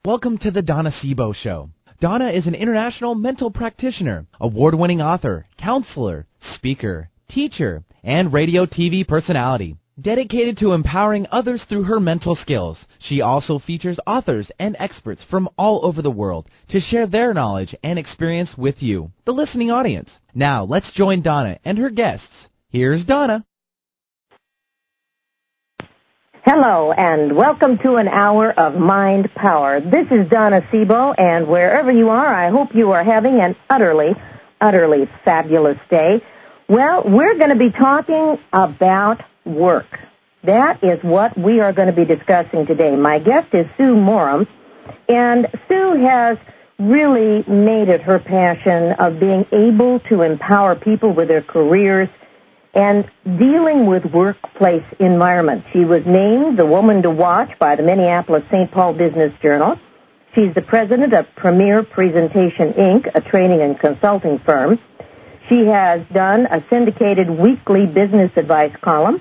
Welcome to the Donna Sebo Show. Donna is an international mental practitioner, award-winning author, counselor, speaker, teacher, and radio TV personality. Dedicated to empowering others through her mental skills, she also features authors and experts from all over the world to share their knowledge and experience with you, the listening audience. Now, let's join Donna and her guests. Here's Donna. Hello, and welcome to an hour of Mind Power. This is Donna Sebo, and wherever you are, I hope you are having an utterly fabulous day. Well, we're going to be talking about work. That is what we are going to be discussing today. My guest is Sue Morum, and Sue has really made it her passion of being able to empower people with their careers and dealing with workplace environments. She was named the Woman to Watch by the Minneapolis-St. Paul Business Journal. She's the president of Premier Presentation, Inc., a training and consulting firm. She has done a syndicated weekly business advice column.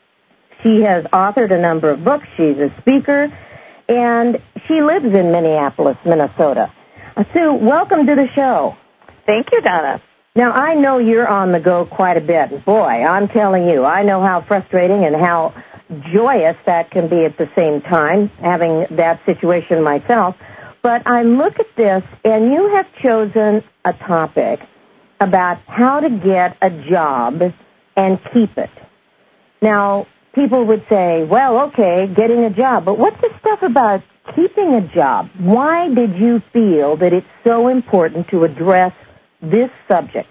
She has authored a number of books. She's a speaker, and she lives in Minneapolis, Minnesota. Sue, welcome to the show. Thank you, Donna. Now, I know you're on the go quite a bit. Boy, I'm telling you, I know how frustrating and how joyous that can be at the same time, having that situation myself. But I look at this, and you have chosen a topic about how to get a job and keep it. Now, people would say, well, okay, getting a job, but what's the stuff about keeping a job? Why did you feel that it's so important to address this subject?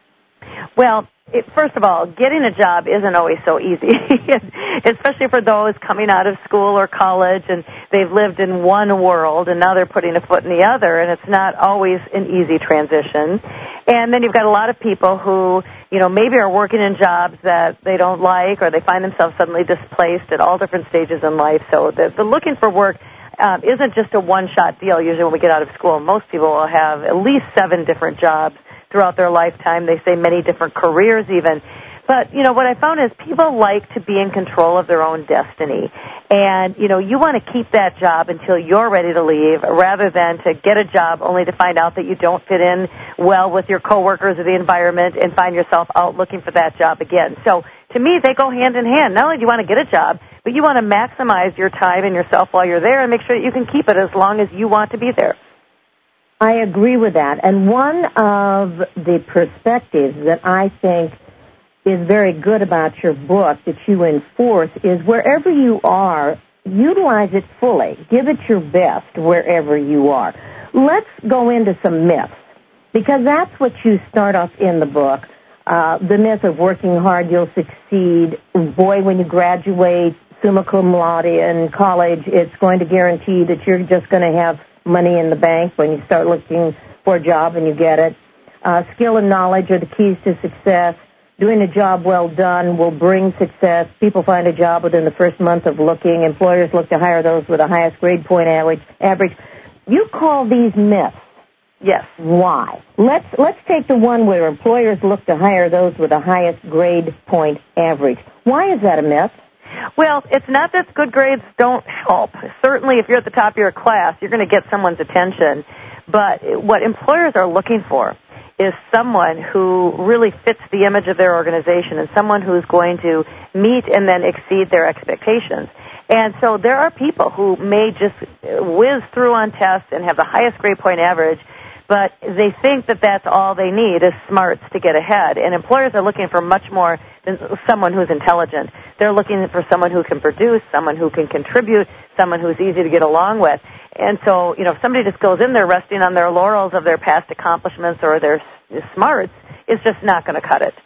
Well, first of all, getting a job isn't always so easy, especially for those coming out of school or college and they've lived in one world and now they're putting a foot in the other, and it's not always an easy transition. And then you've got a lot of people who, maybe are working in jobs that they don't like, or they find themselves suddenly displaced at all different stages in life. So the looking for work isn't just a one-shot deal. Usually when we get out of school, most people will have at least 7 different jobs throughout their lifetime. They say many different careers even. But, what I found is people like to be in control of their own destiny. And, you want to keep that job until you're ready to leave rather than to get a job only to find out that you don't fit in well with your coworkers or the environment and find yourself out looking for that job again. So, to me, they go hand in hand. Not only do you want to get a job, but you want to maximize your time and yourself while you're there and make sure that you can keep it as long as you want to be there. I agree with that. And one of the perspectives that I think is very good about your book that you enforce is wherever you are, utilize it fully. Give it your best wherever you are. Let's go into some myths, because that's what you start off in the book. The myth of working hard, you'll succeed. Boy, when you graduate summa cum laude in college, it's going to guarantee that you're just going to have money in the bank when you start looking for a job and you get it. Skill and knowledge are the keys to success. Doing a job well done will bring success. People find a job within the first month of looking. Employers look to hire those with the highest grade point average. You call these myths. Yes. Why? Let's take the one where employers look to hire those with the highest grade point average. Why is that a myth? Well, it's not that good grades don't help. Certainly, if you're at the top of your class, you're going to get someone's attention. But what employers are looking for is someone who really fits the image of their organization and someone who's going to meet and then exceed their expectations. And so there are people who may just whiz through on tests and have the highest grade point average, but they think that that's all they need is smarts to get ahead. And employers are looking for much more than someone who's intelligent. They're looking for someone who can produce, someone who can contribute, someone who's easy to get along with. And so, if somebody just goes in there resting on their laurels of their past accomplishments or their smarts, it's just not going to cut it.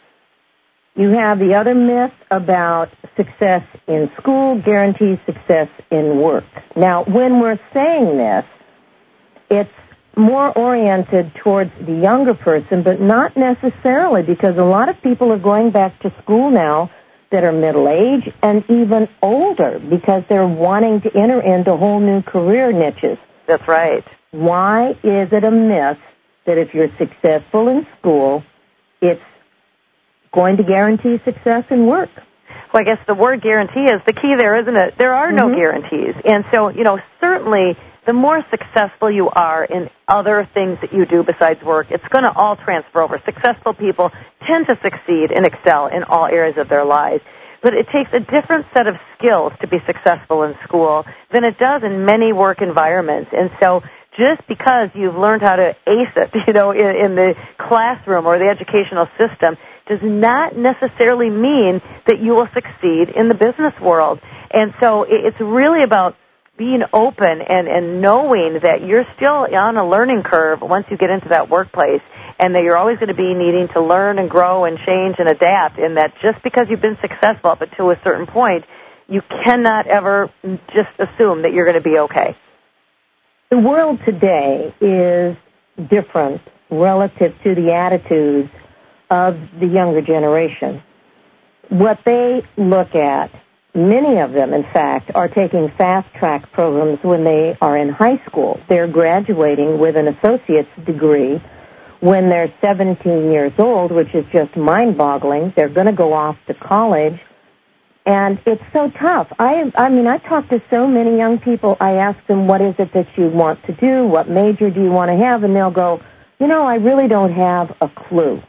You have the other myth about success in school guarantees success in work. Now, when we're saying this, it's more oriented towards the younger person, but not necessarily, because a lot of people are going back to school now that are middle-aged and even older because they're wanting to enter into whole new career niches. That's right. Why is it a myth that if you're successful in school, it's going to guarantee success in work? Well, I guess the word guarantee is the key there, isn't it? There are no guarantees. And so, certainly the more successful you are in other things that you do besides work. It's going to all transfer over. Successful people tend to succeed and excel in all areas of their lives. But it takes a different set of skills to be successful in school than it does in many work environments. And so just because you've learned how to ace it, in the classroom or the educational system does not necessarily mean that you will succeed in the business world. And so it's really about being open and knowing that you're still on a learning curve once you get into that workplace, and that you're always going to be needing to learn and grow and change and adapt, and that just because you've been successful up to a certain point, you cannot ever just assume that you're going to be okay. The world today is different relative to the attitudes of the younger generation. What they look at, many of them, in fact, are taking fast-track programs when they are in high school. They're graduating with an associate's degree when they're 17 years old, which is just mind-boggling. They're going to go off to college, and it's so tough. I mean, I talk to so many young people. I ask them, what is it that you want to do? What major do you want to have? And they'll go, I really don't have a clue.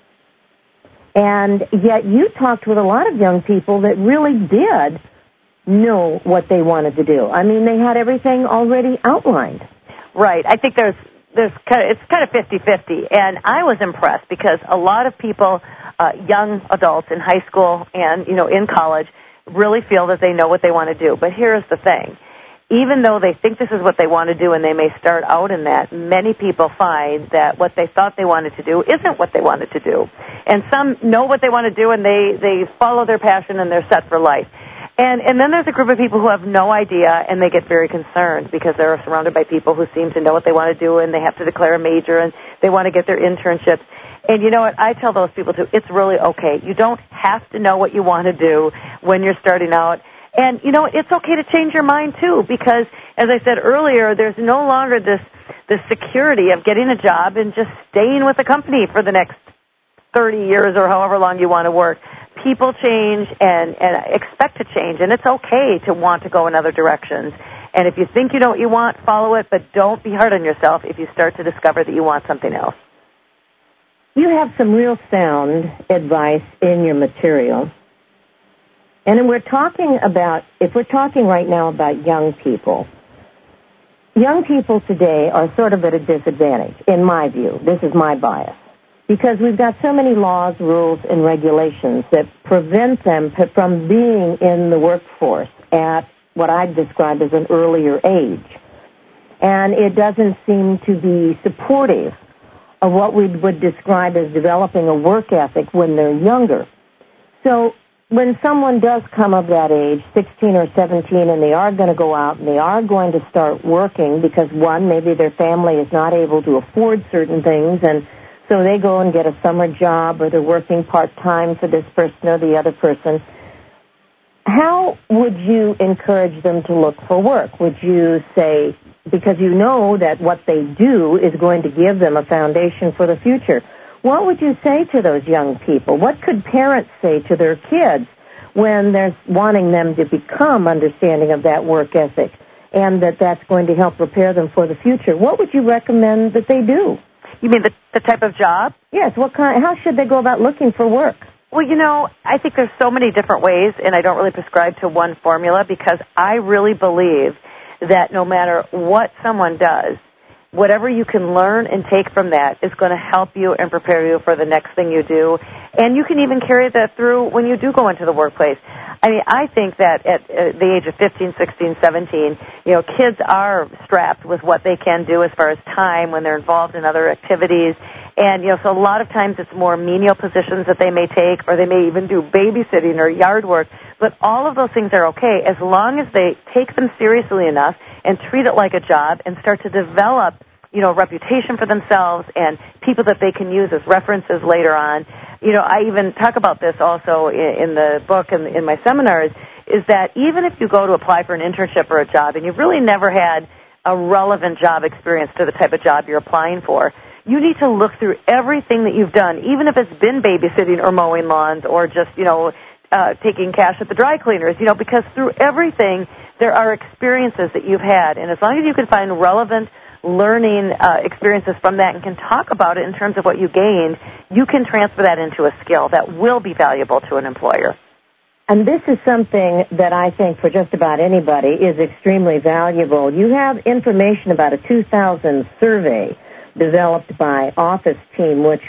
And yet you talked with a lot of young people that really did know what they wanted to do. I mean, they had everything already outlined. Right. I think it's kind of 50-50. And I was impressed because a lot of people, young adults in high school and, in college, really feel that they know what they want to do. But here's the thing. Even though they think this is what they want to do and they may start out in that, many people find that what they thought they wanted to do isn't what they wanted to do. And some know what they want to do and they follow their passion and they're set for life. And then there's a group of people who have no idea and they get very concerned because they're surrounded by people who seem to know what they want to do and they have to declare a major and they want to get their internships. And you know what? I tell those people, too, it's really okay. You don't have to know what you want to do when you're starting out. And, it's okay to change your mind, too, because, as I said earlier, there's no longer this security of getting a job and just staying with the company for the next 30 years or however long you want to work. People change and expect to change, and it's okay to want to go in other directions. And if you think you know what you want, follow it, but don't be hard on yourself if you start to discover that you want something else. You have some real sound advice in your material. And if we're talking right now about young people today are sort of at a disadvantage, in my view. This is my bias. Because we've got so many laws, rules, and regulations that prevent them from being in the workforce at what I'd describe as an earlier age. And it doesn't seem to be supportive of what we would describe as developing a work ethic when they're younger. So when someone does come of that age, 16 or 17, and they are going to go out and they are going to start working because, one, maybe their family is not able to afford certain things, and so they go and get a summer job or they're working part-time for this person or the other person, how would you encourage them to look for work? Would you say, because you know that what they do is going to give them a foundation for the future, what would you say to those young people? What could parents say to their kids when they're wanting them to become understanding of that work ethic and that that's going to help prepare them for the future? What would you recommend that they do? You mean the type of job? Yes. How should they go about looking for work? Well, I think there's so many different ways, and I don't really prescribe to one formula because I really believe that no matter what someone does, whatever you can learn and take from that is going to help you and prepare you for the next thing you do. And you can even carry that through when you do go into the workplace. I mean, I think that at the age of 15, 16, 17, kids are strapped with what they can do as far as time when they're involved in other activities. And, so a lot of times it's more menial positions that they may take, or they may even do babysitting or yard work. But all of those things are okay as long as they take them seriously enough and treat it like a job and start to develop, reputation for themselves and people that they can use as references later on. I even talk about this also in the book and in my seminars, is that even if you go to apply for an internship or a job and you've really never had a relevant job experience to the type of job you're applying for, you need to look through everything that you've done, even if it's been babysitting or mowing lawns or just, taking cash at the dry cleaners, because through everything there are experiences that you've had. And as long as you can find relevant learning experiences from that and can talk about it in terms of what you gained, you can transfer that into a skill that will be valuable to an employer. And this is something that I think for just about anybody is extremely valuable. You have information about a 2000 survey developed by Office Team, which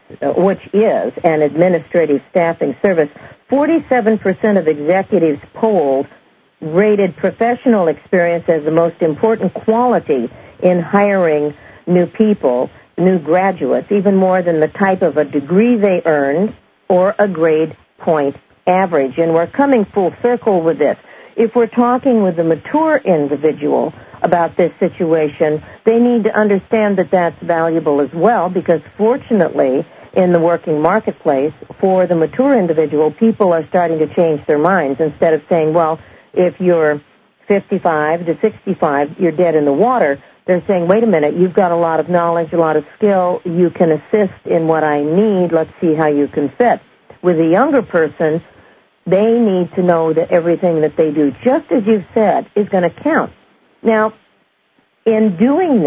is an administrative staffing service. 47% of executives polled rated professional experience as the most important quality in hiring new people, new graduates, even more than the type of a degree they earned or a grade point average. And we're coming full circle with this. If we're talking with a mature individual about this situation, they need to understand that that's valuable as well, because fortunately in the working marketplace, for the mature individual, people are starting to change their minds. Instead of saying, well, if you're 55 to 65, you're dead in the water, they're saying, wait a minute, you've got a lot of knowledge, a lot of skill, you can assist in what I need, let's see how you can fit. With a younger person, they need to know that everything that they do, just as you've said, is going to count. Now, in doing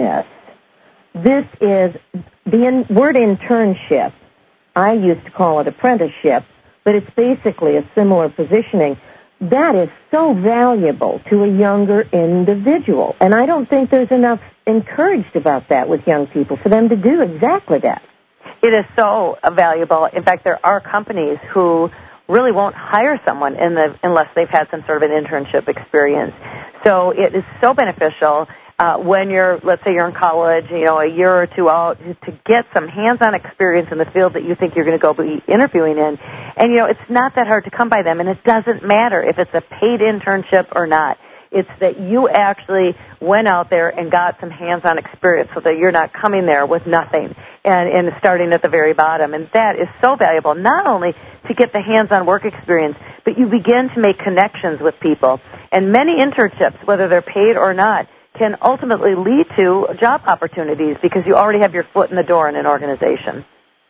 this is the word internship. I used to call it apprenticeship, but it's basically a similar positioning. That is so valuable to a younger individual, and I don't think there's enough encouraged about that with young people for them to do exactly that. It is so valuable. In fact, there are companies who really won't hire someone unless they've had some sort of an internship experience. So it is so beneficial when let's say you're in college, a year or two out, to get some hands-on experience in the field that you think you're going to go be interviewing in. And, it's not that hard to come by them, and it doesn't matter if it's a paid internship or not. It's that you actually went out there and got some hands-on experience so that you're not coming there with nothing and starting at the very bottom. And that is so valuable, not only to get the hands-on work experience, but you begin to make connections with people. And many internships, whether they're paid or not, can ultimately lead to job opportunities because you already have your foot in the door in an organization.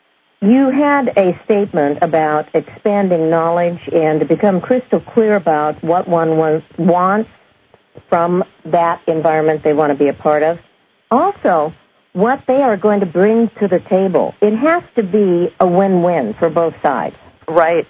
You had a statement about expanding knowledge and to become crystal clear about what one wants from that environment they want to be a part of. Also, what they are going to bring to the table. It has to be a win-win for both sides. Right.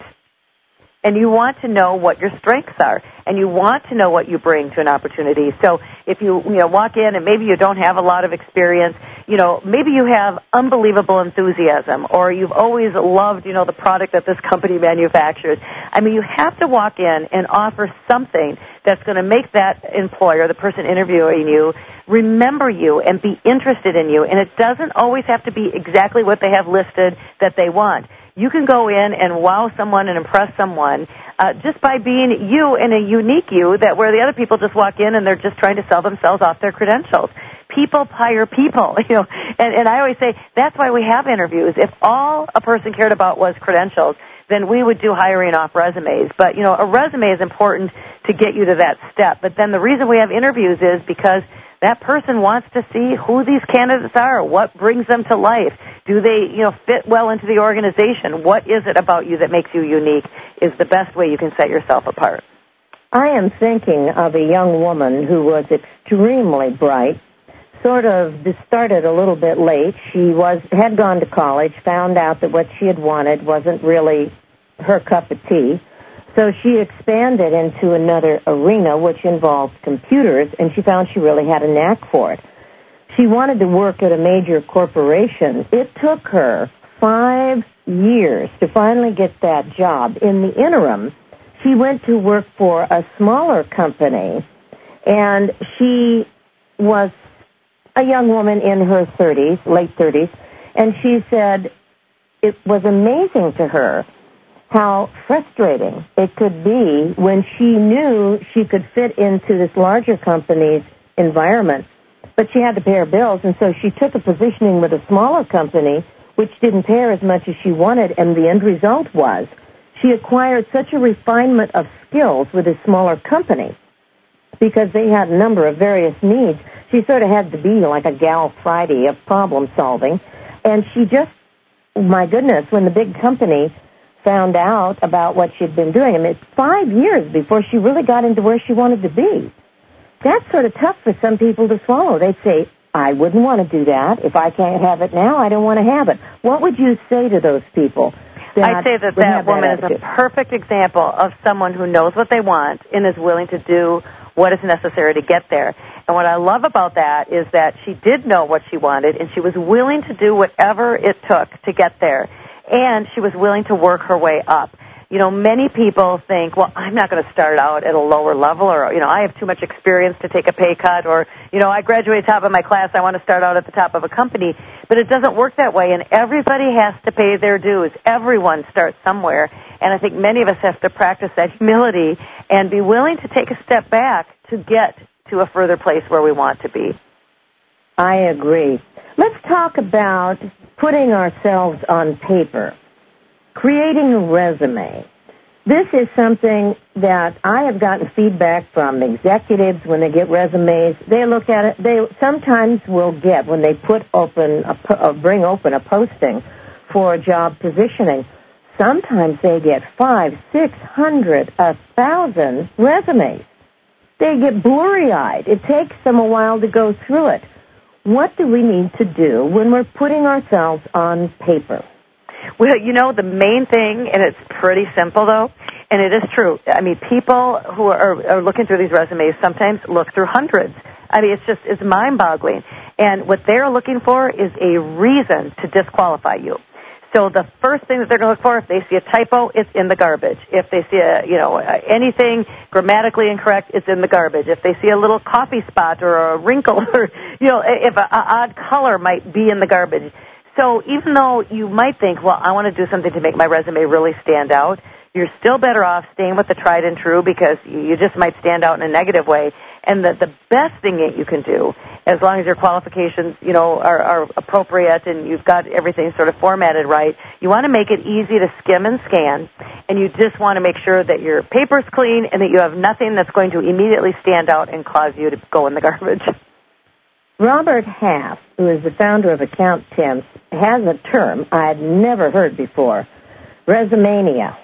And you want to know what your strengths are, and you want to know what you bring to an opportunity. So if you walk in and maybe you don't have a lot of experience, maybe you have unbelievable enthusiasm, or you've always loved, the product that this company manufactures. I mean, you have to walk in and offer something that's going to make that employer, the person interviewing you, remember you and be interested in you. And it doesn't always have to be exactly what they have listed that they want. You can go in and wow someone and impress someone just by being you and a unique you, that where the other people just walk in and they're just trying to sell themselves off their credentials. People hire people, and I always say that's why we have interviews. If all a person cared about was credentials, then we would do hiring off resumes. But, a resume is important to get you to that step. But then the reason we have interviews is because that person wants to see who these candidates are, what brings them to life. Do they, fit well into the organization? What is it about you that makes you unique is the best way you can set yourself apart. I am thinking of a young woman who was extremely bright, sort of started a little bit late. She had gone to college, found out that what she had wanted wasn't really her cup of tea. So she expanded into another arena, which involved computers, and she found she really had a knack for it. She wanted to work at a major corporation. It took her 5 years to finally get that job. In the interim, she went to work for a smaller company, and she was a young woman in her 30s, late 30s, and she said it was amazing to her how frustrating it could be when she knew she could fit into this larger company's environment, but she had to pay her bills, and so she took a positioning with a smaller company, which didn't pay her as much as she wanted, and the end result was she acquired such a refinement of skills with a smaller company because they had a number of various needs. She sort of had to be like a Gal Friday of problem solving, and she just, my goodness, when the big company found out about what she'd been doing. I mean, it's 5 years before she really got into where she wanted to be. That's sort of tough for some people to swallow. They'd say, I wouldn't want to do that. If I can't have it now, I don't want to have it. What would you say to those people? I'd say that woman is a perfect example of someone who knows what they want and is willing to do what is necessary to get there. And what I love about that is that she did know what she wanted, and she was willing to do whatever it took to get there. And she was willing to work her way up. You know, many people think, well, I'm not going to start out at a lower level, or, you know, I have too much experience to take a pay cut, or, you know, I graduated top of my class, I want to start out at the top of a company. But it doesn't work that way, and everybody has to pay their dues. Everyone starts somewhere. And I think many of us have to practice that humility and be willing to take a step back to get to a further place where we want to be. I agree. Let's talk about putting ourselves on paper. Creating a resume. This is something that I have gotten feedback from executives when they get resumes. They look at it. They sometimes will get, when they bring open a posting for a job positioning, sometimes they get 500, 600, 1,000 resumes. They get blurry-eyed. It takes them a while to go through it. What do we need to do when we're putting ourselves on paper? Well, you know, the main thing, and it's pretty simple, though, and it is true. I mean, people who are looking through these resumes sometimes look through hundreds. I mean, it's mind-boggling. And what they're looking for is a reason to disqualify you. So the first thing that they're going to look for, if they see a typo, it's in the garbage. If they see anything grammatically incorrect, it's in the garbage. If they see a little coffee spot or a wrinkle, or, you know, if an odd color might be in the garbage. So even though you might think, well, I want to do something to make my resume really stand out, you're still better off staying with the tried and true, because you just might stand out in a negative way. And the best thing that you can do, as long as your qualifications, you know, are appropriate and you've got everything sort of formatted right, you want to make it easy to skim and scan, and you just want to make sure that your paper's clean and that you have nothing that's going to immediately stand out and cause you to go in the garbage. Robert Half, who is the founder of Account Temps, has a term I had never heard before, resumania.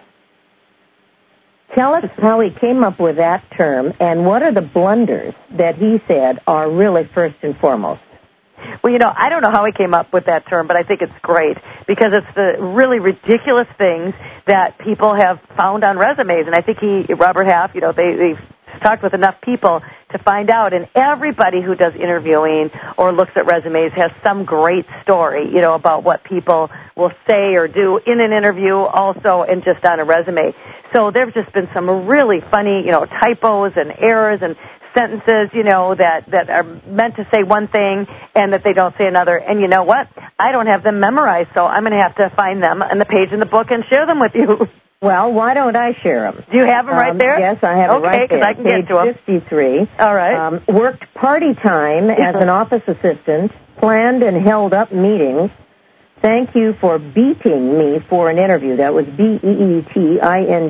Tell us how he came up with that term, and what are the blunders that he said are really first and foremost? Well, you know, I don't know how he came up with that term, but I think it's great, because it's the really ridiculous things that people have found on resumes. And I think Robert Half, you know, they've talked with enough people to find out, and everybody who does interviewing or looks at resumes has some great story, you know, about what people will say or do in an interview also, and just on a resume. So there have just been some really funny, you know, typos and errors and sentences, you know, that are meant to say one thing and that they don't say another. And you know what? I don't have them memorized, so I'm going to have to find them on the page in the book and share them with you. Well, why don't I share them? Do you have them right there? Yes, I have them right there. Okay, because I can get to them. Page 53. All right. Worked party time as an office assistant, planned and held up meetings. Thank you for beating me for an interview. That was BEETING,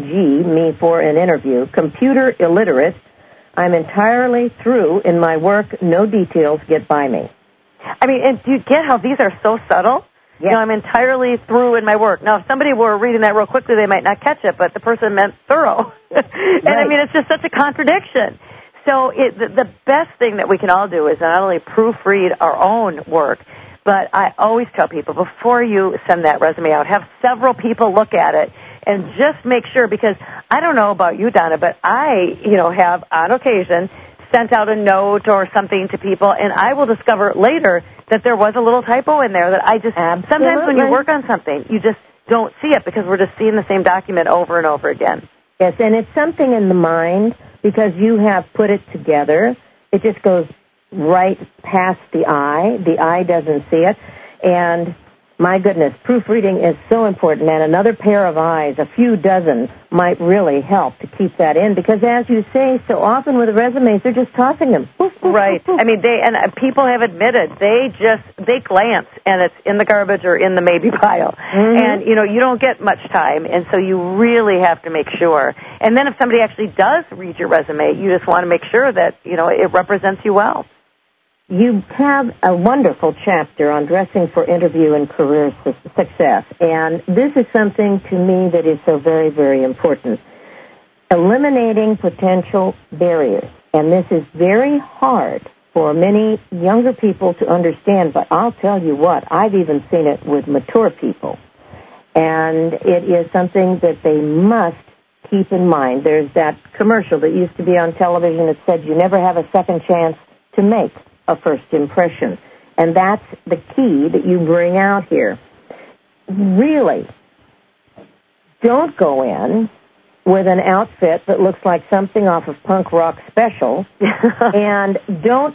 me for an interview. Computer illiterate. I'm entirely through in my work. No details get by me. I mean, and do you get how these are so subtle? Yes. You know, I'm entirely through in my work. Now, if somebody were reading that real quickly, they might not catch it, but the person meant thorough. And, right. I mean, it's just such a contradiction. So the best thing that we can all do is not only proofread our own work, but I always tell people, before you send that resume out, have several people look at it and just make sure, because I don't know about you, Donna, but I, you know, have on occasion sent out a note or something to people, and I will discover later that there was a little typo in there that I just, Absolutely. Sometimes when you work on something, you just don't see it because we're just seeing the same document over and over again. Yes, and it's something in the mind, because you have put it together. It just goes right past the eye. The eye doesn't see it. And my goodness, proofreading is so important, and another pair of eyes, a few dozen, might really help to keep that in, because as you say, so often with the resumes, they're just tossing them. Right. I mean, people have admitted they glance, and it's in the garbage or in the maybe pile. Mm-hmm. And, you know, you don't get much time, and so you really have to make sure. And then if somebody actually does read your resume, you just want to make sure that, you know, it represents you well. you have a wonderful chapter on dressing for interview and career success, and this is something to me that is so very, very important. Eliminating potential barriers, and this is very hard for many younger people to understand, but I'll tell you what, I've even seen it with mature people, and it is something that they must keep in mind. There's that commercial that used to be on television that said you never have a second chance to make a first impression. And that's the key that you bring out here. Really, don't go in with an outfit that looks like something off of Punk Rock Special, and don't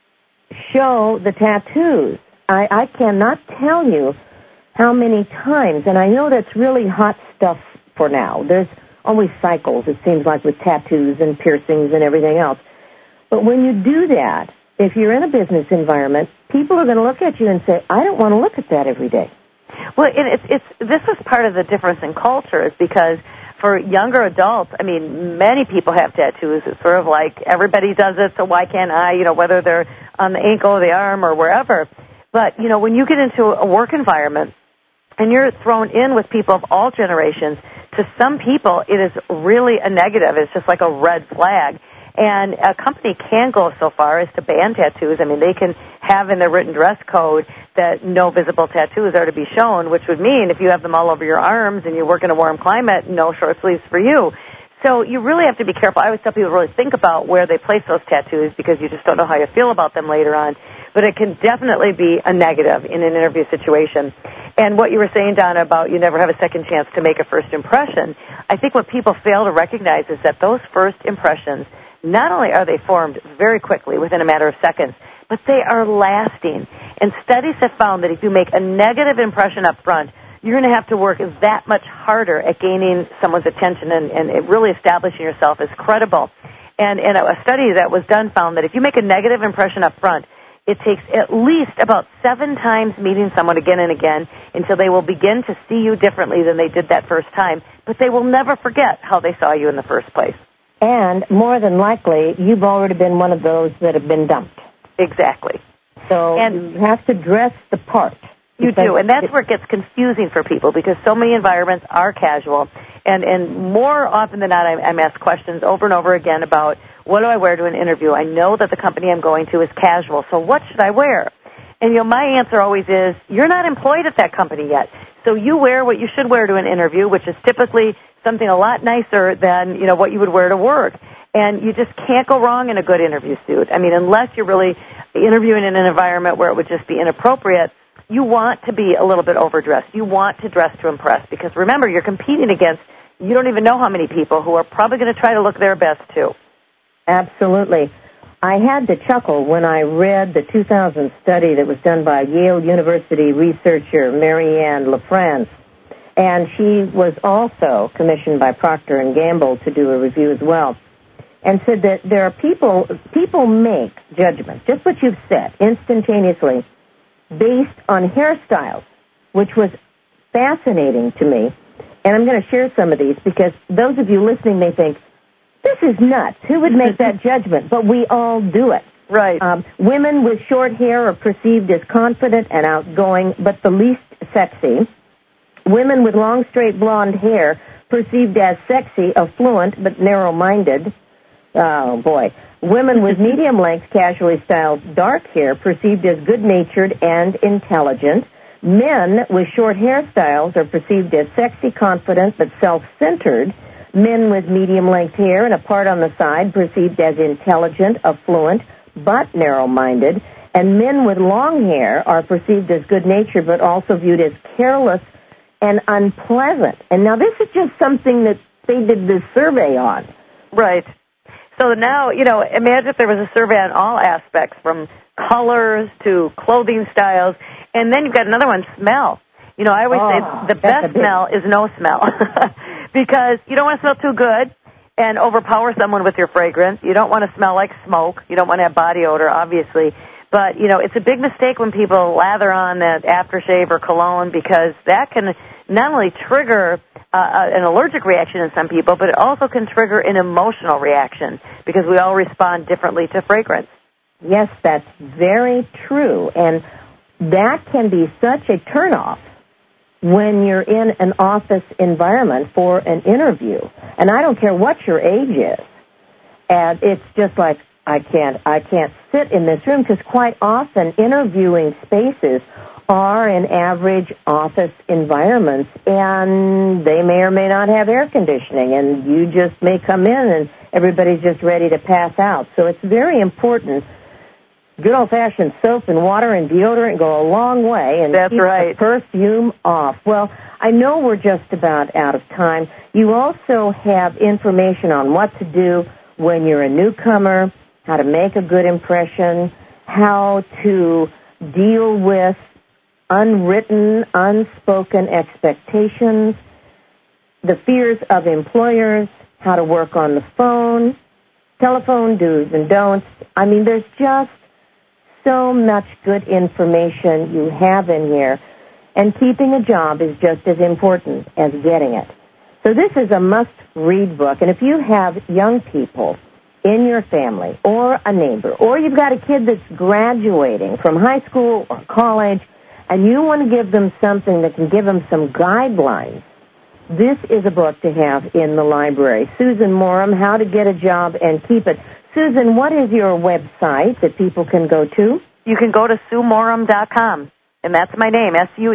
show the tattoos. I cannot tell you how many times, and I know that's really hot stuff for now. There's always cycles, it seems like, with tattoos and piercings and everything else. But when you do that, if you're in a business environment, people are going to look at you and say, I don't want to look at that every day. Well, this is part of the difference in cultures, because for younger adults, I mean, many people have tattoos. It's sort of like everybody does it, so why can't I, whether they're on the ankle or the arm or wherever. But, when you get into a work environment and you're thrown in with people of all generations, to some people it is really a negative. It's just like a red flag. And a company can go so far as to ban tattoos. I mean, they can have in their written dress code that no visible tattoos are to be shown, which would mean if you have them all over your arms and you work in a warm climate, no short sleeves for you. So you really have to be careful. I always tell people to really think about where they place those tattoos, because you just don't know how you feel about them later on. But it can definitely be a negative in an interview situation. And what you were saying, Donna, about you never have a second chance to make a first impression, I think what people fail to recognize is that those first impressions, not only are they formed very quickly within a matter of seconds, but they are lasting. And studies have found that if you make a negative impression up front, you're going to have to work that much harder at gaining someone's attention and really establishing yourself as credible. And a study that was done found that if you make a negative impression up front, it takes at least about 7 times meeting someone again and again until they will begin to see you differently than they did that first time, but they will never forget how they saw you in the first place. And more than likely, you've already been one of those that have been dumped. Exactly. So you have to dress the part. You do, and that's where it gets confusing for people, because so many environments are casual. And more often than not, I'm asked questions over and over again about, what do I wear to an interview? I know that the company I'm going to is casual, so what should I wear? And, my answer always is, you're not employed at that company yet. So you wear what you should wear to an interview, which is typically something a lot nicer than, what you would wear to work. And you just can't go wrong in a good interview suit. I mean, unless you're really interviewing in an environment where it would just be inappropriate, you want to be a little bit overdressed. You want to dress to impress, because remember, you're competing against, you don't even know how many people who are probably going to try to look their best too. Absolutely. I had to chuckle when I read the 2000 study that was done by Yale University researcher Marianne LaFrance, and she was also commissioned by Procter & Gamble to do a review as well, and said that there are people make judgments, just what you've said, instantaneously, based on hairstyles, which was fascinating to me. And I'm going to share some of these, because those of you listening may think, this is nuts. Who would make that judgment? But we all do it. Right. Women with short hair are perceived as confident and outgoing, but the least sexy. Women with long, straight blonde hair perceived as sexy, affluent, but narrow-minded. Oh, boy. Women with medium-length, casually styled dark hair perceived as good-natured and intelligent. Men with short hairstyles are perceived as sexy, confident, but self-centered. Men with medium-length hair and a part on the side perceived as intelligent, affluent, but narrow-minded. And men with long hair are perceived as good-natured, but also viewed as careless and unpleasant. And now this is just something that they did this survey on. Right. So now, imagine if there was a survey on all aspects, from colors to clothing styles, and then you've got another one, smell. I always say the best smell is no smell, because you don't want to smell too good and overpower someone with your fragrance. You don't want to smell like smoke. You don't want to have body odor, obviously. But, it's a big mistake when people lather on that aftershave or cologne, because that can not only trigger an allergic reaction in some people, but it also can trigger an emotional reaction, because we all respond differently to fragrance. Yes, that's very true. And that can be such a turnoff when you're in an office environment for an interview. And I don't care what your age is. And it's just like, I can't sit in this room, because quite often interviewing spaces are in average office environments, and they may or may not have air conditioning, and you just may come in and everybody's just ready to pass out. So it's very important. Good old-fashioned soap and water and deodorant go a long way, and that's keep right. the perfume off. Well, I know we're just about out of time. You also have information on what to do when you're a newcomer, how to make a good impression, how to deal with unwritten, unspoken expectations, the fears of employers, how to work on the phone, telephone do's and don'ts. I mean, there's just so much good information you have in here, and keeping a job is just as important as getting it. So this is a must-read book, and if you have young people in your family or a neighbor, or you've got a kid that's graduating from high school or college, and you want to give them something that can give them some guidelines, this is a book to have in the library. Susan Morum, How to Get a Job and Keep It. Susan, what is your website that people can go to? You can go to SueMorum.com, and that's my name,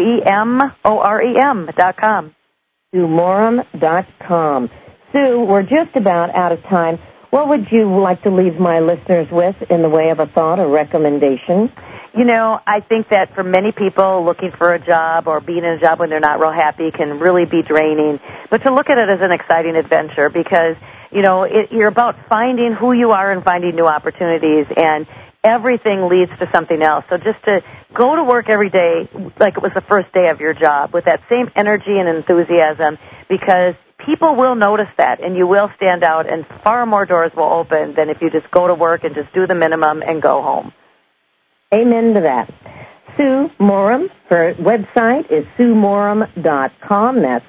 SueMorem.com. SueMorum.com. Sue, we're just about out of time. What would you like to leave my listeners with in the way of a thought or recommendation? You know, I think that for many people, looking for a job or being in a job when they're not real happy can really be draining. But to look at it as an exciting adventure, because, you know, you're about finding who you are and finding new opportunities, and everything leads to something else. So just to go to work every day like it was the first day of your job with that same energy and enthusiasm, because people will notice that, and you will stand out, and far more doors will open than if you just go to work and just do the minimum and go home. Amen to that. Sue Morum, her website is SueMorum.com. That's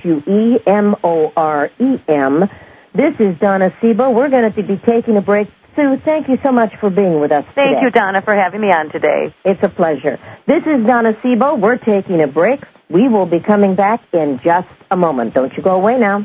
SueMorem. This is Donna Sebo. We're going to be taking a break. Sue, thank you so much for being with us today. Thank you, Donna, for having me on today. It's a pleasure. This is Donna Sebo. We're taking a break. We will be coming back in just a moment. Don't you go away now.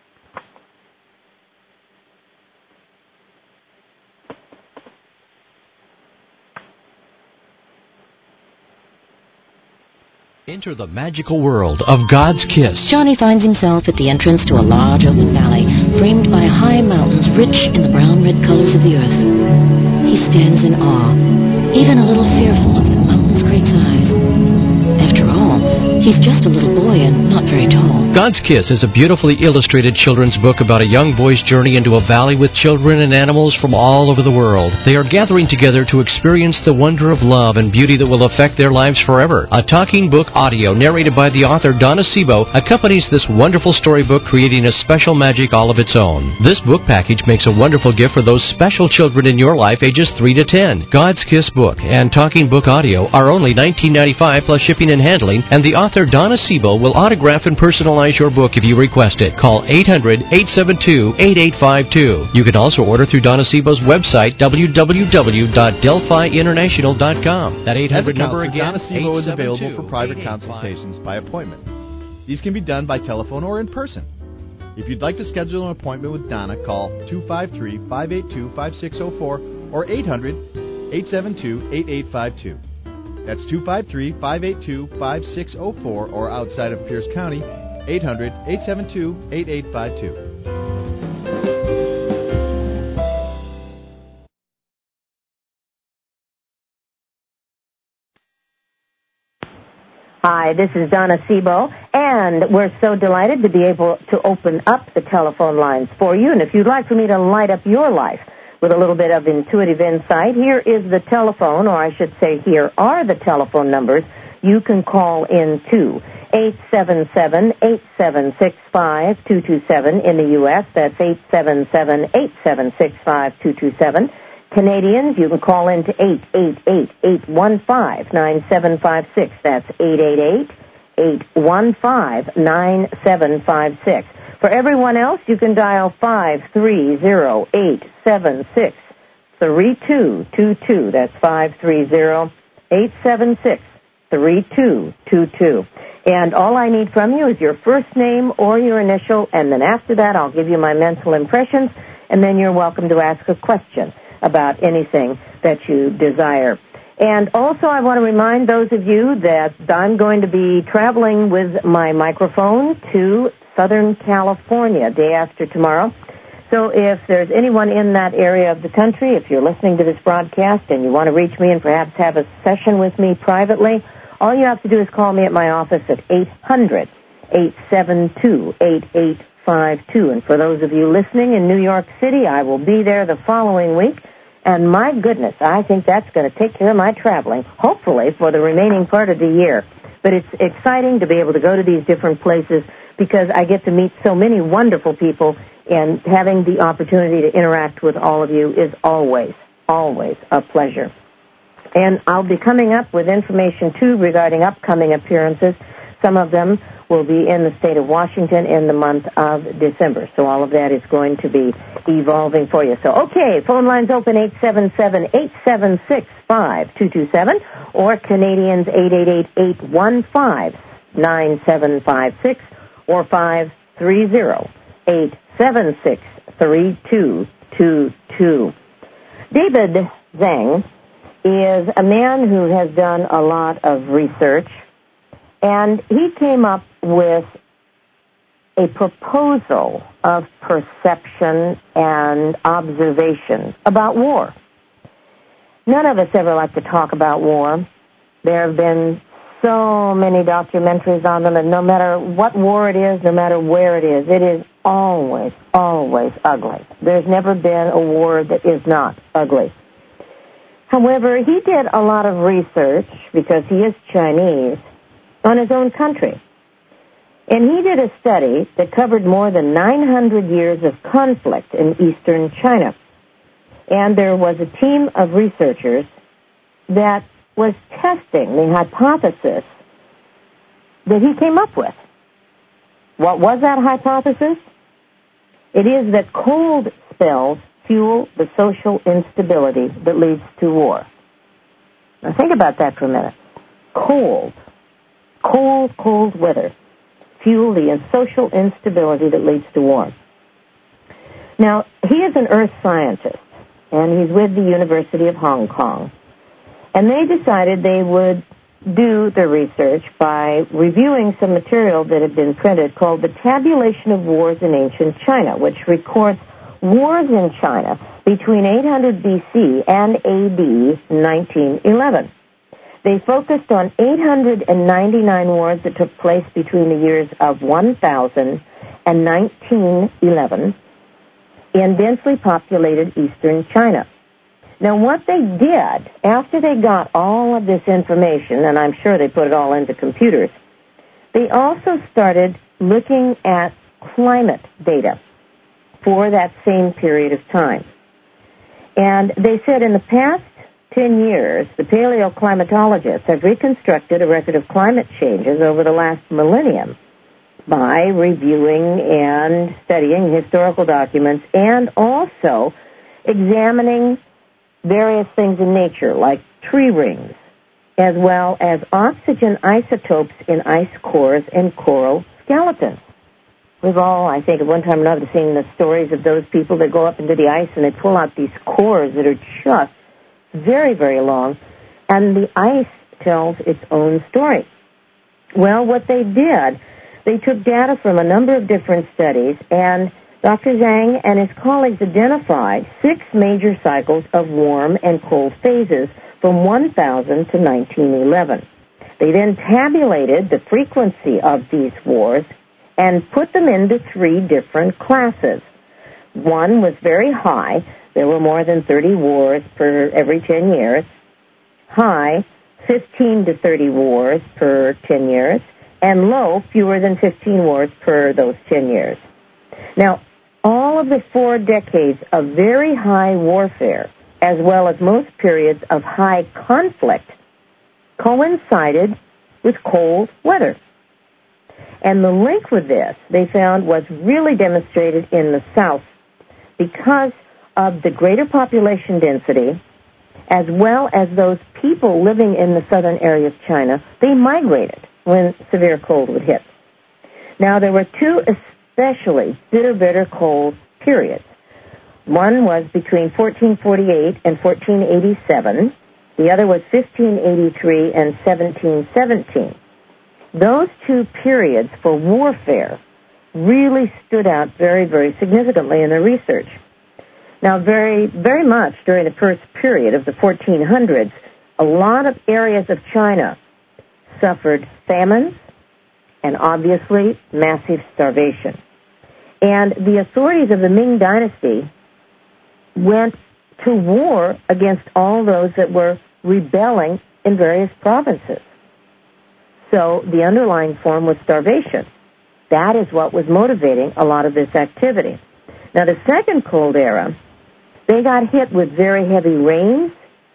Enter the magical world of God's Kiss. Johnny finds himself at the entrance to a large open valley, framed by high mountains rich in the brown-red colors of the earth. He stands in awe, even a little fearful of the mountain's great size. After all, he's just a little boy and not very tall. God's Kiss is a beautifully illustrated children's book about a young boy's journey into a valley with children and animals from all over the world. They are gathering together to experience the wonder of love and beauty that will affect their lives forever. A talking book audio narrated by the author Donna Sebo accompanies this wonderful storybook, creating a special magic all of its own. This book package makes a wonderful gift for those special children in your life ages 3 to 10. God's Kiss book and talking book audio are only $19.95 plus shipping and handling, and the author Donna Sebo will autograph and personalize your book if you request it. Call 800-872-8852. You can also order through Donna Sebo's website, www.delphiinternational.com. That 800 number again, Donna Sebo is available for private consultations by appointment. These can be done by telephone or in person. If you'd like to schedule an appointment with Donna, call 253-582-5604 or 800-872-8852. That's 253-582-5604, or outside of Pierce County, 800-872-8852. Hi, this is Donna Sebo, and we're so delighted to be able to open up the telephone lines for you. And if you'd like for me to light up your life with a little bit of intuitive insight, here is the telephone, or I should say here are the telephone numbers you can call in to. 877-8765-227 in the U.S. That's 877-8765-227. Canadians, you can call in to 888-815-9756. That's 888-815-9756. For everyone else, you can dial 530-876-56. 530-876-3222. That's 530-876-3222. And all I need from you is your first name or your initial, and then after that I'll give you my mental impressions, and then you're welcome to ask a question about anything that you desire. And also I want to remind those of you that I'm going to be traveling with my microphone to Southern California day after tomorrow. So if there's anyone in that area of the country, if you're listening to this broadcast and you want to reach me and perhaps have a session with me privately, all you have to do is call me at my office at 800-872-8852. And for those of you listening in New York City, I will be there the following week. And my goodness, I think that's going to take care of my traveling, hopefully for the remaining part of the year. But it's exciting to be able to go to these different places because I get to meet so many wonderful people, and having the opportunity to interact with all of you is always, always a pleasure. And I'll be coming up with information, too, regarding upcoming appearances. Some of them will be in the state of Washington in the month of December. So all of that is going to be evolving for you. So, okay, phone lines open 877-876-5227 or Canadians 888-815-9756 or 530-876-3222. David Zhang is a man who has done a lot of research, and he came up with a proposal of perception and observation about war. None of us ever like to talk about war. There have been so many documentaries on them, and no matter what war it is, no matter where it is always, always ugly. There's never been a war that is not ugly. However, he did a lot of research, because he is Chinese, on his own country. And he did a study that covered more than 900 years of conflict in eastern China. And there was a team of researchers that was testing the hypothesis that he came up with. What was that hypothesis? It is that cold spells fuel the social instability that leads to war. Now think about that for a minute. Cold weather fuel the social instability that leads to war. Now, he is an earth scientist, and he's with the University of Hong Kong. And they decided they would do their research by reviewing some material that had been printed called The Tabulation of Wars in Ancient China, which records wars in China between 800 BC and AD 1911. They focused on 899 wars that took place between the years of 1000 and 1911 in densely populated eastern China. Now, what they did, after they got all of this information, and I'm sure they put it all into computers, they also started looking at climate data for that same period of time. And they said in the past 10 years, the paleoclimatologists have reconstructed a record of climate changes over the last millennium by reviewing and studying historical documents and also examining various things in nature, like tree rings, as well as oxygen isotopes in ice cores and coral skeletons. We've all, I think, at one time or another seen the stories of those people that go up into the ice and they pull out these cores that are just very, very long, and the ice tells its own story. Well, what they did, they took data from a number of different studies, and Dr. Zhang and his colleagues identified 6 major cycles of warm and cold phases from 1000 to 1911. They then tabulated the frequency of these wars and put them into 3 different classes. One was very high. There were more than 30 wars per every 10 years. High, 15 to 30 wars per 10 years. And low, fewer than 15 wars per those 10 years. Now, all of the 4 decades of very high warfare, as well as most periods of high conflict, coincided with cold weather. And the link with this, they found, was really demonstrated in the South because of the greater population density, as well as those people living in the southern area of China, they migrated when severe cold would hit. Now, there were two especially bitter cold periods. One was between 1448 and 1487. The other was 1583 and 1717. Those two periods for warfare really stood out very significantly in the research. Now, very much during the first period of the 1400s, a lot of areas of China suffered famines and obviously massive starvation. And the authorities of the Ming Dynasty went to war against all those that were rebelling in various provinces. So the underlying form was starvation. That is what was motivating a lot of this activity. Now, the second cold era, they got hit with very heavy rains,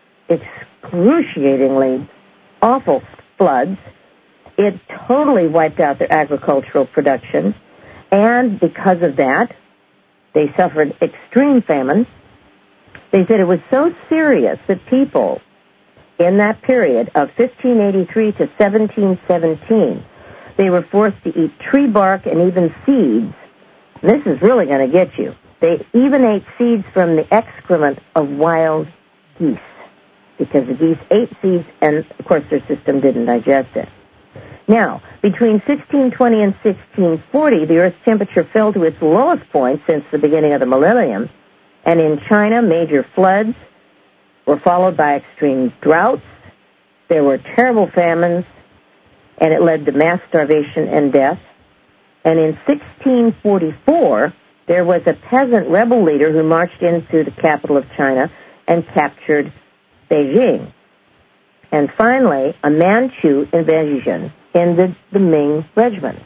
excruciatingly awful floods. It totally wiped out their agricultural production, and because of that, they suffered extreme famine. They said it was so serious that people in that period of 1583 to 1717, they were forced to eat tree bark and even seeds. This is really going to get you. They even ate seeds from the excrement of wild geese, because the geese ate seeds, and, of course, their system didn't digest it. Now, between 1620 and 1640, the Earth's temperature fell to its lowest point since the beginning of the millennium, and in China, major floods were followed by extreme droughts. There were terrible famines, and it led to mass starvation and death. And in 1644, there was a peasant rebel leader who marched into the capital of China and captured Beijing. And finally, a Manchu invasion ended the Ming regime.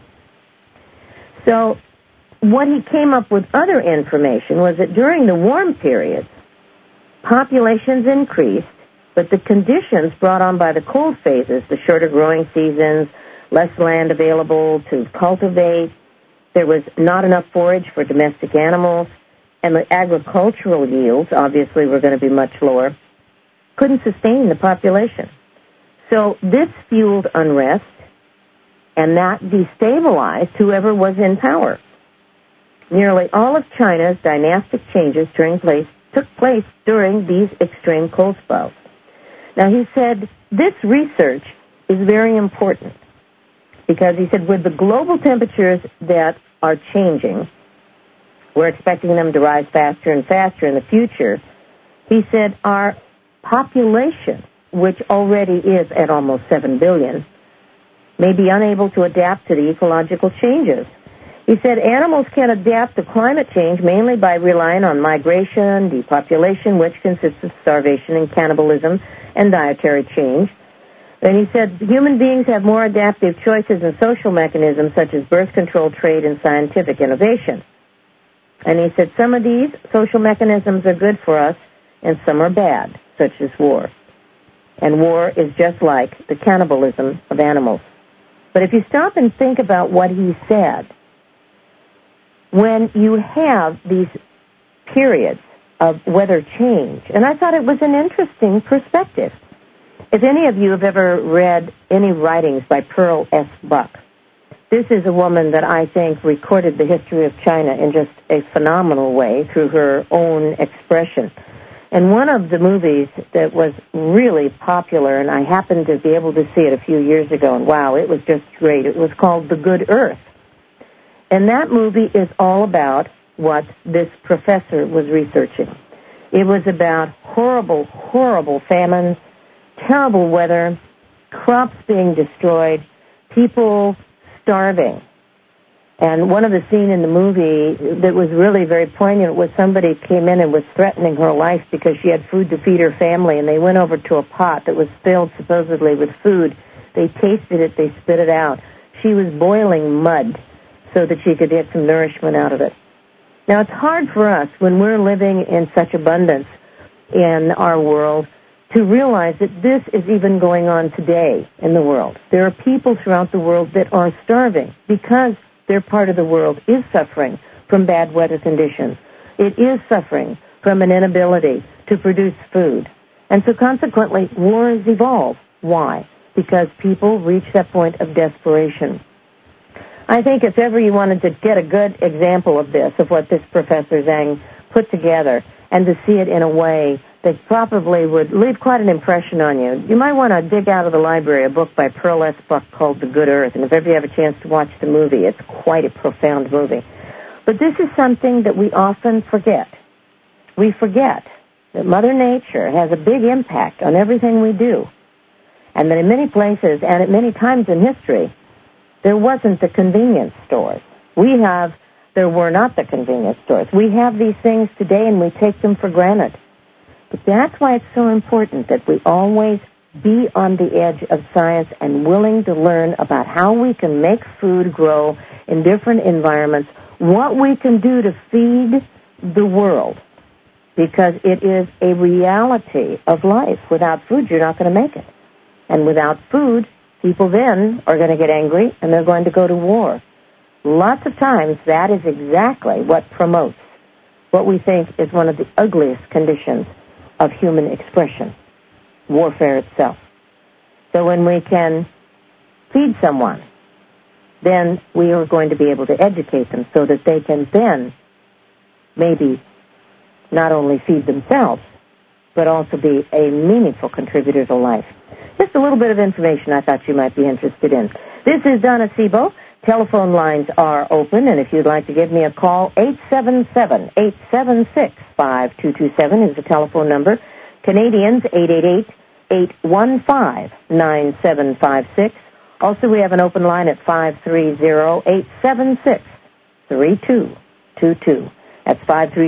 So what he came up with other information was that during the warm periods, populations increased, but the conditions brought on by the cold phases, the shorter growing seasons, less land available to cultivate, there was not enough forage for domestic animals, and the agricultural yields, obviously, were going to be much lower, couldn't sustain the population. So this fueled unrest, and that destabilized whoever was in power. Nearly all of China's dynastic changes took place during these extreme cold spells. Now, he said, this research is very important because he said, with the global temperatures that are changing, we're expecting them to rise faster and faster in the future. He said, our population, which already is at almost 7 billion, may be unable to adapt to the ecological changes. He said animals can adapt to climate change mainly by relying on migration, depopulation, which consists of starvation and cannibalism, and dietary change. And he said human beings have more adaptive choices and social mechanisms such as birth control, trade, and scientific innovation. And he said some of these social mechanisms are good for us and some are bad, such as war. And war is just like the cannibalism of animals. But if you stop and think about what he said, when you have these periods of weather change, and I thought it was an interesting perspective. If any of you have ever read any writings by Pearl S. Buck, this is a woman that I think recorded the history of China in just a phenomenal way through her own expression. And one of the movies that was really popular, and I happened to be able to see it a few years ago, and wow, it was just great. It was called The Good Earth. And that movie is all about what this professor was researching. It was about horrible famines, terrible weather, crops being destroyed, people starving. And one of the scenes in the movie that was really very poignant was somebody came in and was threatening her life because she had food to feed her family, and they went over to a pot that was filled supposedly with food. They tasted it, they spit it out. She was boiling mud so that she could get some nourishment out of it. Now, it's hard for us when we're living in such abundance in our world to realize that this is even going on today in the world. There are people throughout the world that are starving because their part of the world is suffering from bad weather conditions. It is suffering from an inability to produce food. And so consequently, wars evolve. Why? Because people reach that point of desperation. I think if ever you wanted to get a good example of this, of what this Professor Zhang put together, and to see it in a way that probably would leave quite an impression on you, you might want to dig out of the library a book by Pearl S. Buck called The Good Earth, and if ever you have a chance to watch the movie, it's quite a profound movie. But this is something that we often forget. We forget that Mother Nature has a big impact on everything we do, and that in many places and at many times in history, there wasn't the convenience stores. There were not the convenience stores. We have these things today and we take them for granted. But that's why it's so important that we always be on the edge of science and willing to learn about how we can make food grow in different environments, what we can do to feed the world, because it is a reality of life. Without food, you're not going to make it. And without food, people then are going to get angry and they're going to go to war. Lots of times, that is exactly what promotes what we think is one of the ugliest conditions of human expression, warfare itself. So when we can feed someone, then we are going to be able to educate them so that they can then maybe not only feed themselves, but also be a meaningful contributor to life. Just a little bit of information I thought you might be interested in. This is Donna Sebo. Telephone lines are open, and if you'd like to give me a call, 877-876-5227 is the telephone number. Canadians, 888-815-9756. Also, we have an open line at 530-876-3222. That's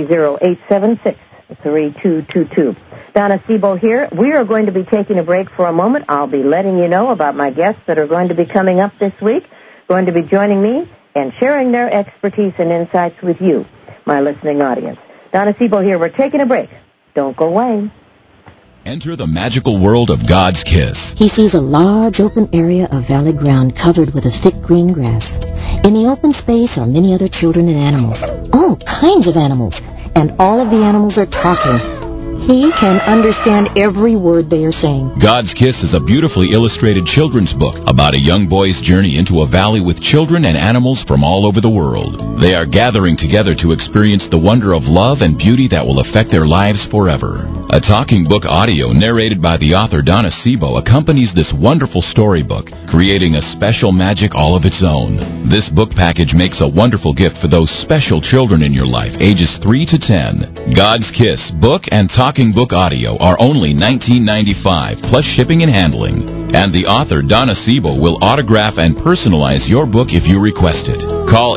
530-876-3222. Donna Sebo here. We are going to be taking a break for a moment. I'll be letting you know about my guests that are going to be coming up this week, going to be joining me and sharing their expertise and insights with you, my listening audience. Donna Sebo here. We're taking a break. Don't go away. Enter the magical world of God's Kiss. He sees a large open area of valley ground covered with a thick green grass. In the open space are many other children and animals, all kinds of animals, and all of the animals are talking. He can understand every word they are saying. God's Kiss is a beautifully illustrated children's book about a young boy's journey into a valley with children and animals from all over the world. They are gathering together to experience the wonder of love and beauty that will affect their lives forever. A talking book audio narrated by the author Donna Sebo accompanies this wonderful storybook, creating a special magic all of its own. This book package makes a wonderful gift for those special children in your life, ages 3 to 10. God's Kiss book and talking book audio are only $19.95 plus shipping and handling. And the author, Donna Sebo, will autograph and personalize your book if you request it. Call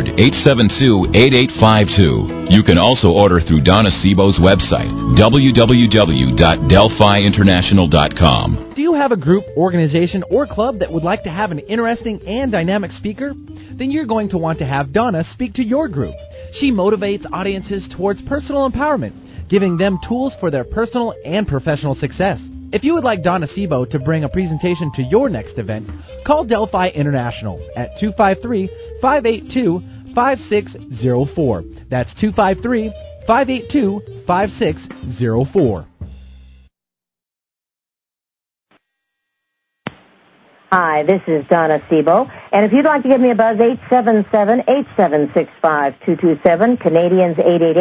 800-872-8852. You can also order through Donna Sebo's website, www.delphiinternational.com. Do you have a group, organization, or club that would like to have an interesting and dynamic speaker? Then you're going to want to have Donna speak to your group. She motivates audiences towards personal empowerment, giving them tools for their personal and professional success. If you would like Donna Sebo to bring a presentation to your next event, call Delphi International at 253-582-5604. That's 253-582-5604. Hi, this is Donna Sebo, and if you'd like to give me a buzz, 877-876-5227, Canadians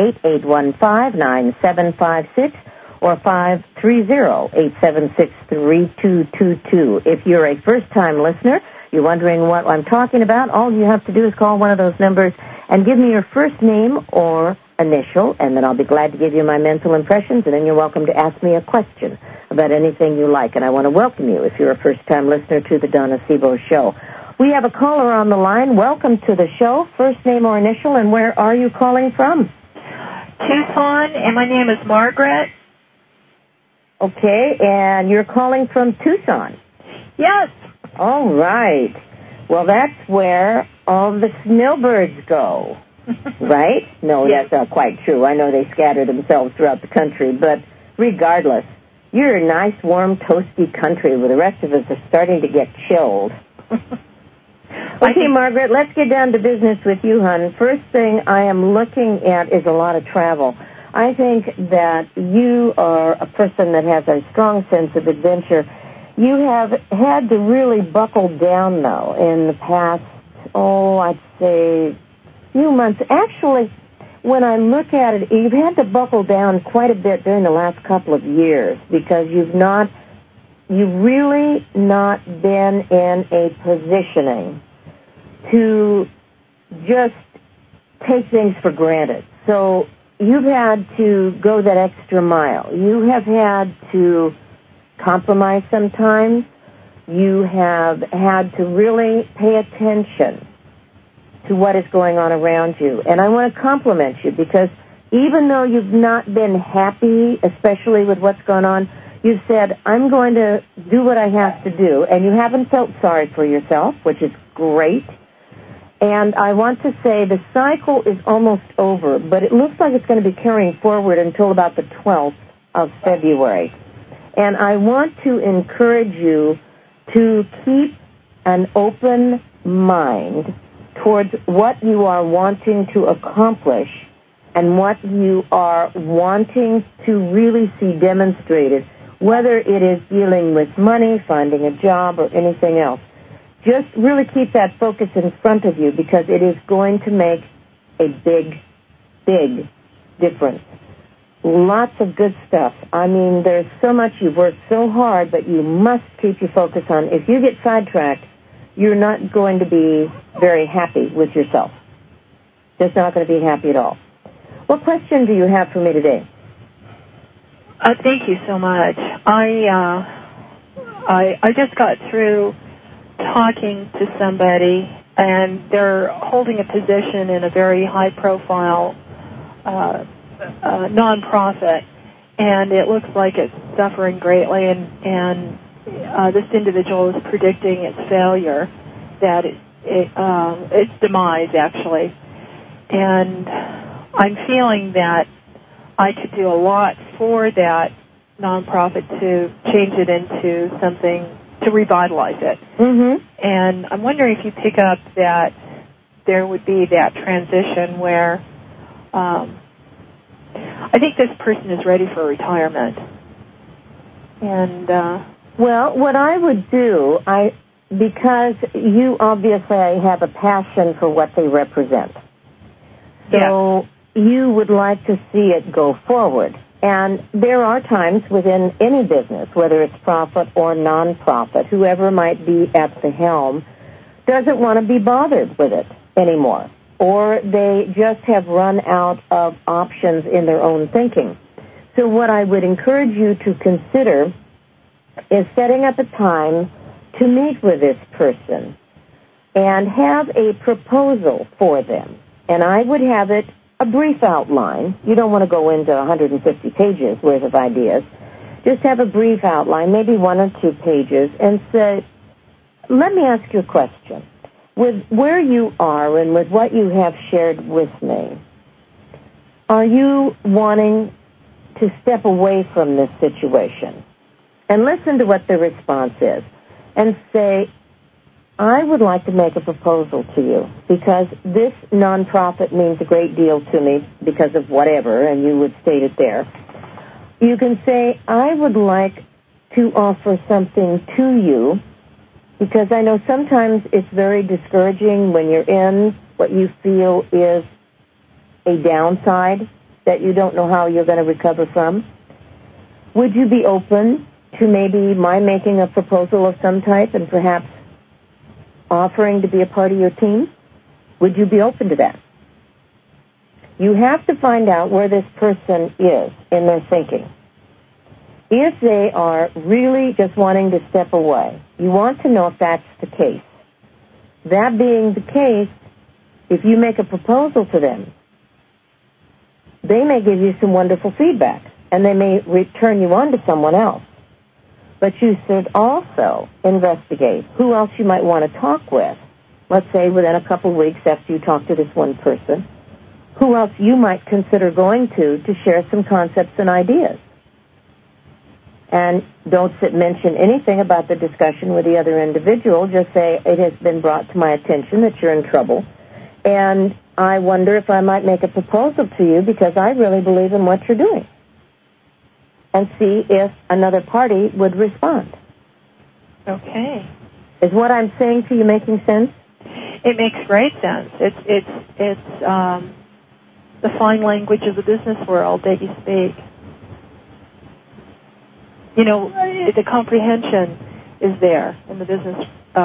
888-815-9756, or 530-876-3222. If you're a first-time listener, you're wondering what I'm talking about, all you have to do is call one of those numbers and give me your first name or initial, and then I'll be glad to give you my mental impressions, and then you're welcome to ask me a question about anything you like. And I want to welcome you if you're a first-time listener to the Donna Sebo Show. We have a caller on the line. Welcome to the show. First name or initial, and where are you calling from? Tucson, and my name is Margaret. Okay, and you're calling from Tucson? Yes. All right. Well, that's where all the snowbirds go, right? No, yes. That's not quite true. I know they scatter themselves throughout the country, but regardless, you're a nice, warm, toasty country where the rest of us are starting to get chilled. Okay, Margaret, let's get down to business with you, hon. First thing I am looking at is a lot of travel. I think that you are a person that has a strong sense of adventure. You have had to really buckle down, though, in the past, I'd say few months. Actually, when I look at it, you've had to buckle down quite a bit during the last couple of years because you've really not been in a positioning to just take things for granted. So you've had to go that extra mile. You have had to compromise sometimes. You have had to really pay attention to what is going on around you. And I want to compliment you because even though you've not been happy, especially with what's going on, you've said, I'm going to do what I have to do. And you haven't felt sorry for yourself, which is great. And I want to say the cycle is almost over, but it looks like it's going to be carrying forward until about the 12th of February. And I want to encourage you to keep an open mind towards what you are wanting to accomplish and what you are wanting to really see demonstrated, whether it is dealing with money, finding a job, or anything else. Just really keep that focus in front of you because it is going to make a big, big difference. Lots of good stuff. I mean, there's so much. You've worked so hard, but you must keep your focus on. If you get sidetracked, you're not going to be very happy with yourself. Just not going to be happy at all. What question do you have for me today? Thank you so much. I just got through talking to somebody, and they're holding a position in a very high-profile nonprofit, and it looks like it's suffering greatly, and this individual is predicting its failure, that its demise, actually. And I'm feeling that I could do a lot for that nonprofit to change it into something, to revitalize it. Mm-hmm. And I'm wondering if you pick up that there would be that transition where I think this person is ready for retirement. And well, what I would do, because you obviously have a passion for what they represent. So you would like to see it go forward. And there are times within any business, whether it's profit or non-profit, whoever might be at the helm doesn't want to be bothered with it anymore. Or they just have run out of options in their own thinking. So what I would encourage you to consider is setting up a time to meet with this person and have a proposal for them. And I would have it a brief outline. You don't want to go into 150 pages worth of ideas. Just have a brief outline, maybe 1 or 2 pages, and say, let me ask you a question. With where you are and with what you have shared with me, are you wanting to step away from this situation? And listen to what the response is. And say, I would like to make a proposal to you because this nonprofit means a great deal to me because of whatever, and you would state it there. You can say, I would like to offer something to you because I know sometimes it's very discouraging when you're in what you feel is a downside that you don't know how you're going to recover from. Would you be open to maybe my making a proposal of some type and perhaps offering to be a part of your team? Would you be open to that? You have to find out where this person is in their thinking. If they are really just wanting to step away, you want to know if that's the case. That being the case, if you make a proposal to them, they may give you some wonderful feedback, and they may return you on to someone else. But you should also investigate who else you might want to talk with. Let's say within a couple of weeks after you talk to this one person, who else you might consider going to share some concepts and ideas. And don't mention anything about the discussion with the other individual. Just say, it has been brought to my attention that you're in trouble. And I wonder if I might make a proposal to you because I really believe in what you're doing, and see if another party would respond. Okay. Is what I'm saying to you making sense? It makes great sense. It's the fine language of the business world that you speak. You know, the comprehension is there in the business,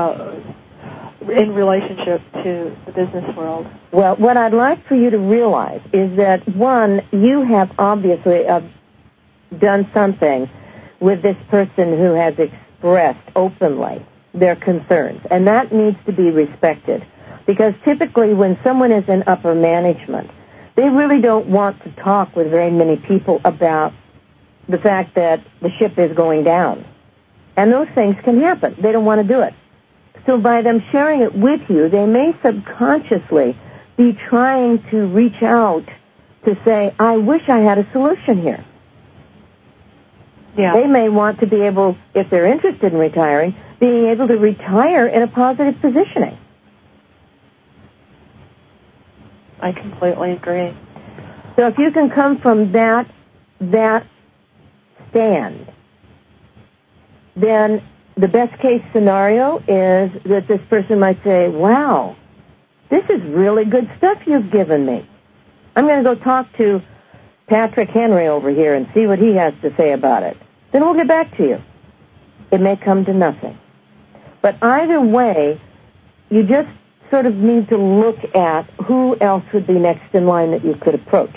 in relationship to the business world. Well, what I'd like for you to realize is that, one, you have obviously done something with this person who has expressed openly their concerns, and that needs to be respected. Because typically when someone is in upper management, they really don't want to talk with very many people about the fact that the ship is going down. And those things can happen. They don't want to do it. So by them sharing it with you, they may subconsciously be trying to reach out to say, I wish I had a solution here. Yeah. They may want to be able, if they're interested in retiring, being able to retire in a positive positioning. I completely agree. So if you can come from that stand, then the best case scenario is that this person might say, wow, this is really good stuff you've given me. I'm going to go talk to Patrick Henry over here and see what he has to say about it. Then we'll get back to you. It may come to nothing. But either way, you just sort of need to look at who else would be next in line that you could approach.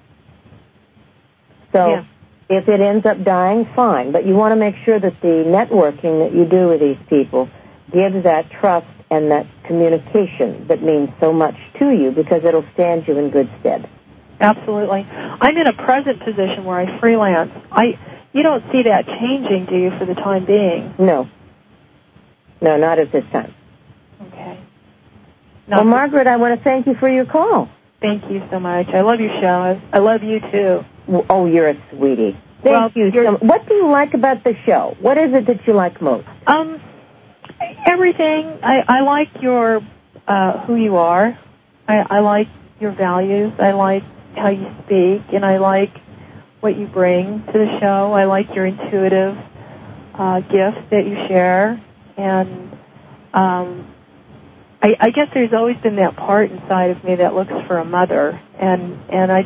So if it ends up dying, fine. But you want to make sure that the networking that you do with these people gives that trust and that communication that means so much to you, because it'll stand you in good stead. Absolutely. I'm in a present position where I freelance. You don't see that changing, do you, for the time being? No. No, not at this time. Okay. Well, Margaret, I want to thank you for your call. Thank you so much. I love your show. I love you, too. Oh, you're a sweetie. Thank you so much. What do you like about the show? What is it that you like most? Everything. I like your who you are. I like your values. I like how you speak, and I like what you bring to the show. I like your intuitive gift that you share, and I guess there's always been that part inside of me that looks for a mother, and it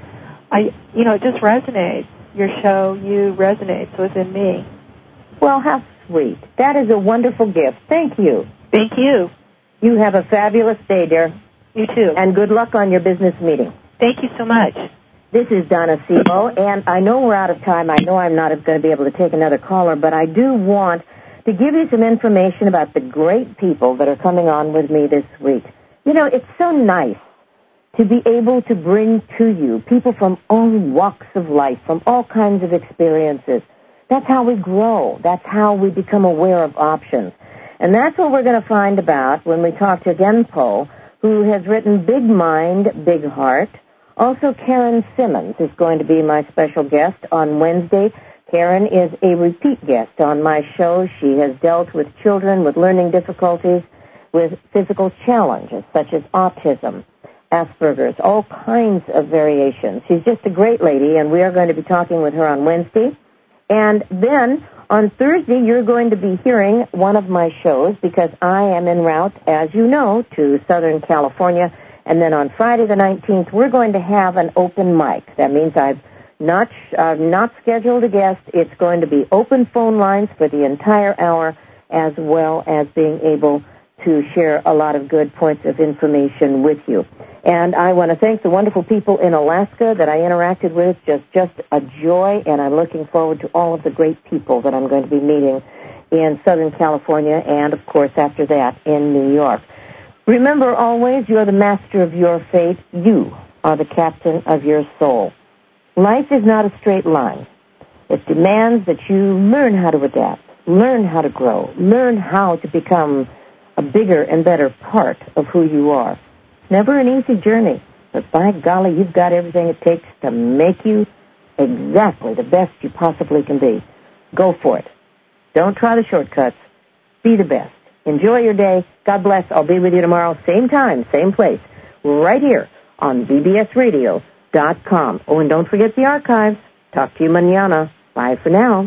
just resonates. Your show, you resonates within me. Well, how sweet. That is a wonderful gift. Thank you. Thank you. You have a fabulous day, dear. You too. And good luck on your business meeting. Thank you so much. This is Donna Sebo, and I know we're out of time. I know I'm not going to be able to take another caller, but I do want to give you some information about the great people that are coming on with me this week. You know, it's so nice to be able to bring to you people from all walks of life, from all kinds of experiences. That's how we grow. That's how we become aware of options. And that's what we're going to find about when we talk to Genpo, who has written Big Mind, Big Heart. Also, Karen Simmons is going to be my special guest on Wednesday. Karen is a repeat guest on my show. She has dealt with children with learning difficulties, with physical challenges such as autism, Asperger's, all kinds of variations. She's just a great lady, and we are going to be talking with her on Wednesday. And then on Thursday, you're going to be hearing one of my shows because I am en route, as you know, to Southern California. And then on Friday the 19th, we're going to have an open mic. That means I've not scheduled a guest. It's going to be open phone lines for the entire hour, as well as being able to share a lot of good points of information with you. And I want to thank the wonderful people in Alaska that I interacted with. Just a joy, and I'm looking forward to all of the great people that I'm going to be meeting in Southern California and, of course, after that, in New York. Remember always, you're the master of your fate. You are the captain of your soul. Life is not a straight line. It demands that you learn how to adapt, learn how to grow, learn how to become a bigger and better part of who you are. It's never an easy journey, but by golly, you've got everything it takes to make you exactly the best you possibly can be. Go for it. Don't try the shortcuts. Be the best. Enjoy your day. God bless. I'll be with you tomorrow, same time, same place, right here on bbsradio.com. Oh, and don't forget the archives. Talk to you mañana. Bye for now.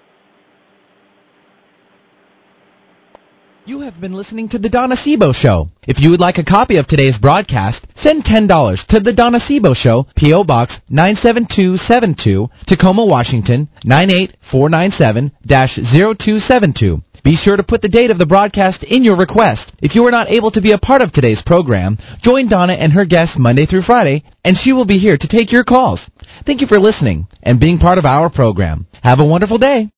You have been listening to The Donna Sebo Show. If you would like a copy of today's broadcast, send $10 to The Donna Sebo Show, P.O. Box 97272, Tacoma, Washington, 98497-0272. Be sure to put the date of the broadcast in your request. If you are not able to be a part of today's program, join Donna and her guests Monday through Friday, and she will be here to take your calls. Thank you for listening and being part of our program. Have a wonderful day.